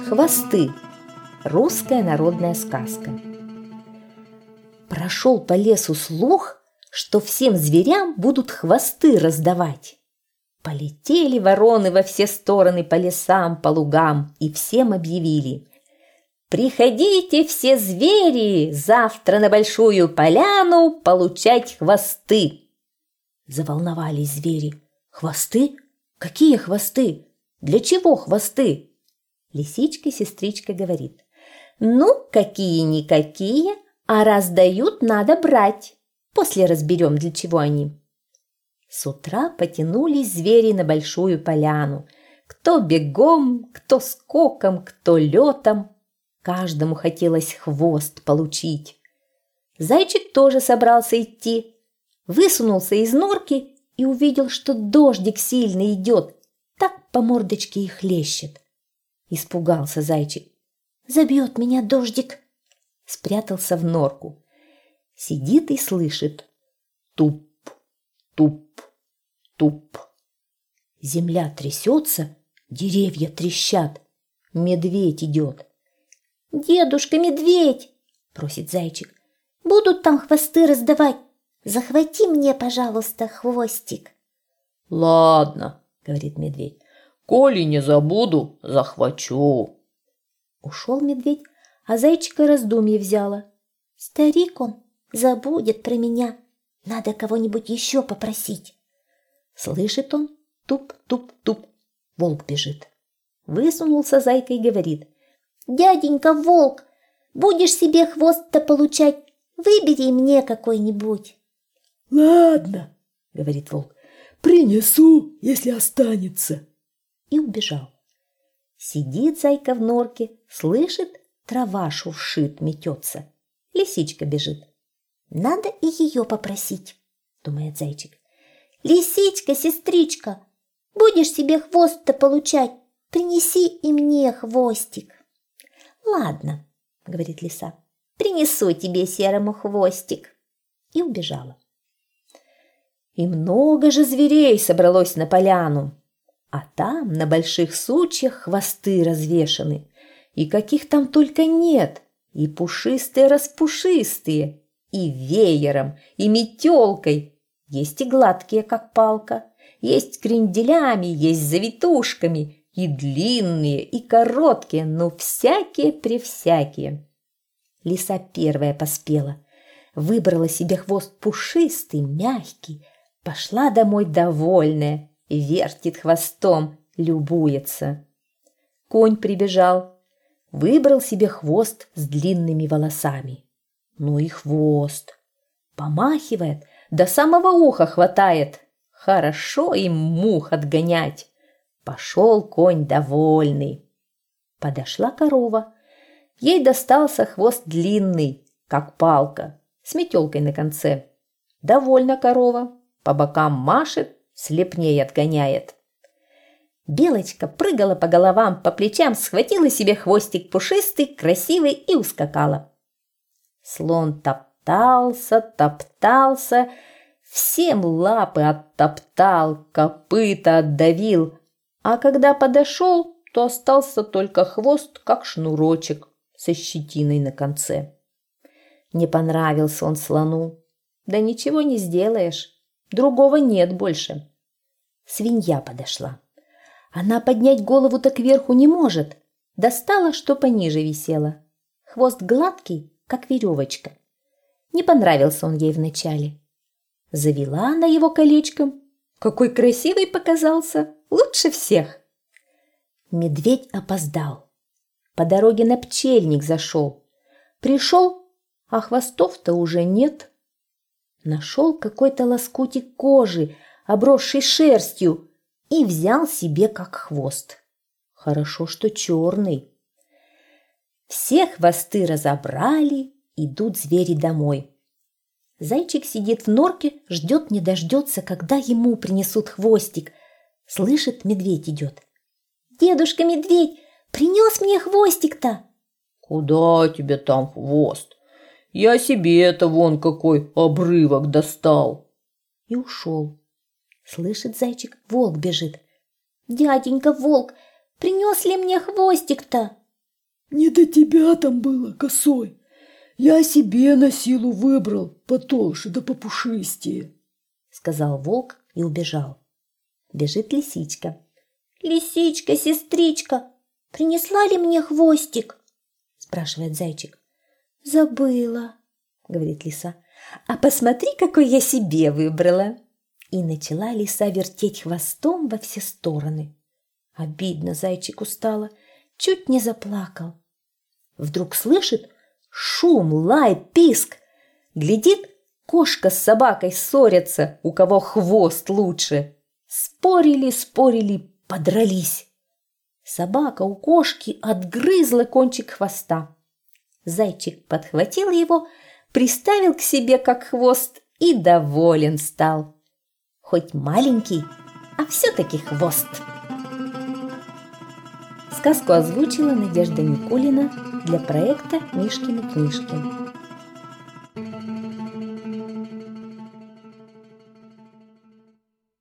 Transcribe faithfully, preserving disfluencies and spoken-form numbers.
Хвосты. Русская народная сказка. Прошел по лесу слух, что всем зверям будут хвосты раздавать. Полетели вороны во все стороны по лесам, по лугам и всем объявили: «Приходите все звери завтра на большую поляну получать хвосты!» Заволновались звери. «Хвосты? Какие хвосты? Для чего хвосты?» Лисичка-сестричка говорит: «Ну, какие-никакие, а раз дают, надо брать. После разберем, для чего они». С утра потянулись звери на большую поляну. Кто бегом, кто скоком, кто летом. Каждому хотелось хвост получить. Зайчик тоже собрался идти. Высунулся из норки и увидел, что дождик сильно идет. Так по мордочке и хлещет. Испугался зайчик. «Забьет меня дождик!» Спрятался в норку. Сидит и слышит: туп, туп, туп. Земля трясется, деревья трещат. Медведь идет. «Дедушка медведь!» – просит зайчик. «Будут там хвосты раздавать. Захвати мне, пожалуйста, хвостик». «Ладно», – говорит медведь. «Коли не забуду, захвачу». Ушел медведь, а зайчика раздумье взяло. «Старик он забудет про меня. Надо кого-нибудь еще попросить». Слышит он: туп-туп-туп. Волк бежит. Высунулся зайка и говорит: «Дяденька волк, будешь себе хвост-то получать, выбери мне какой-нибудь». «Ладно», — говорит волк, — «принесу, если останется». И убежал. Сидит зайка в норке, слышит, трава шуршит, метется. Лисичка бежит. «Надо и ее попросить», — думает зайчик. «Лисичка, сестричка, будешь себе хвост-то получать, принеси и мне хвостик». «Ладно», — говорит лиса, — «принесу тебе, серому, хвостик». И убежала. И много же зверей собралось на поляну. А там на больших сучьях хвосты развешаны. И каких там только нет. И пушистые-распушистые, и веером, и метелкой. Есть и гладкие, как палка. Есть кренделями, есть завитушками. И длинные, и короткие, но всякие-превсякие. Лиса первая поспела. Выбрала себе хвост пушистый, мягкий. Пошла домой довольная. Вертит хвостом, любуется. Конь прибежал. Выбрал себе хвост с длинными волосами. Ну и хвост. Помахивает, до самого уха хватает. Хорошо им мух отгонять. Пошел конь довольный. Подошла корова. Ей достался хвост длинный, как палка, с метелкой на конце. Довольна корова, по бокам машет, слепней отгоняет. Белочка прыгала по головам, по плечам, схватила себе хвостик пушистый, красивый и ускакала. Слон топтался, топтался, всем лапы оттоптал, копыта отдавил, а когда подошел, то остался только хвост, как шнурочек, со щетиной на конце. Не понравился он слону. Да ничего не сделаешь, другого нет больше. Свинья подошла. Она поднять голову-то кверху не может. Достала, что пониже висело. Хвост гладкий, как веревочка. Не понравился он ей вначале. Завела она его колечком. Какой красивый показался, лучше всех. Медведь опоздал. По дороге на пчельник зашел. Пришел, а хвостов-то уже нет. Нашел какой-то лоскутик кожи, обросший шерстью, и взял себе как хвост. Хорошо, что черный. Все хвосты разобрали, идут звери домой. Зайчик сидит в норке, ждет не дождется, когда ему принесут хвостик. Слышит, медведь идет. «Дедушка медведь, принес мне хвостик-то». «Куда тебе там хвост? Я себе-то вон какой обрывок достал». И ушел. Слышит зайчик, волк бежит. «Дяденька волк, принес ли мне хвостик-то?» Не до тебя там было, косой. Я себе на силу выбрал потолще да попушистее, сказал волк и убежал. Бежит лисичка. Лисичка, сестричка, принесла ли мне хвостик? Спрашивает зайчик. Забыла, говорит лиса. А посмотри, какой я себе выбрала. И начала лиса вертеть хвостом во все стороны. Обидно зайчику стало, чуть не заплакал. Вдруг слышит шум, лай, писк. Глядит, кошка с собакой ссорятся, у кого хвост лучше. Спорили, спорили, подрались. Собака у кошки отгрызла кончик хвоста. Зайчик подхватил его, приставил к себе как хвост и доволен стал. Хоть маленький, а все-таки хвост. Сказку озвучила Надежда Никулина для проекта «Мишкины книжки».